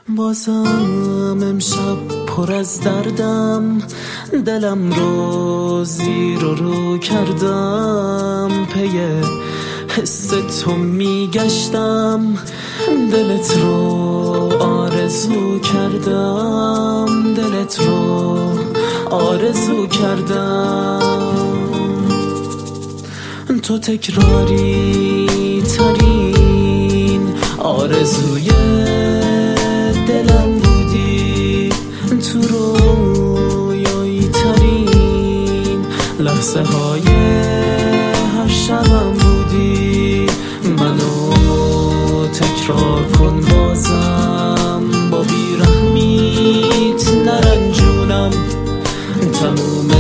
بازم امشب پر از دردم، دلم رو زیر و رو کردم، پی حس تو میگشتم، دلت رو آرزو کردم، دلت رو آرزو کردم. تو تکراری ترین آرزوی دلم بودی، تو رویایی ترین لحظه های هر شبم بودی. منو تکرار کن بازم، با بیرحمیت نرنجونم، تموم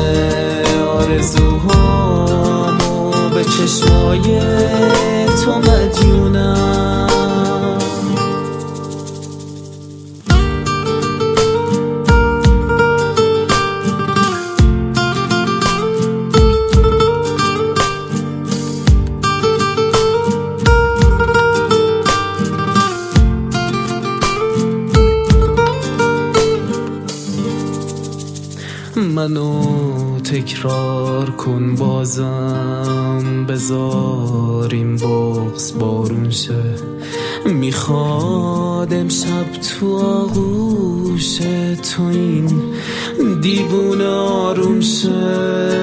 آرزوهامو به چشمای تو مدیونم. منو تکرار کن بازم، بذاریم بغض بارون شه، میخواد امشب تو آغوش تو این دیوونه آروم شه.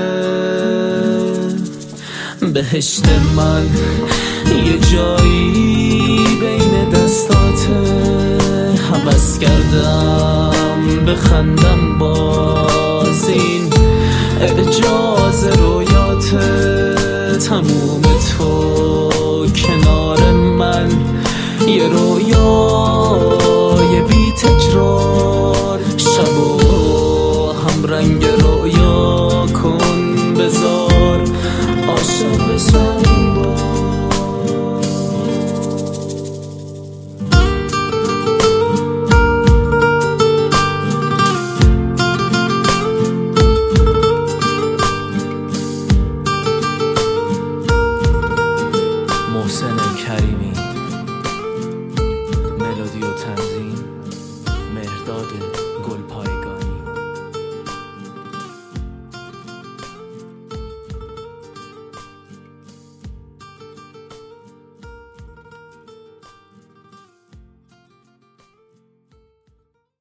بهشت من یه جایی بین دستاته، هوس کردم بخندم باز این اعجاب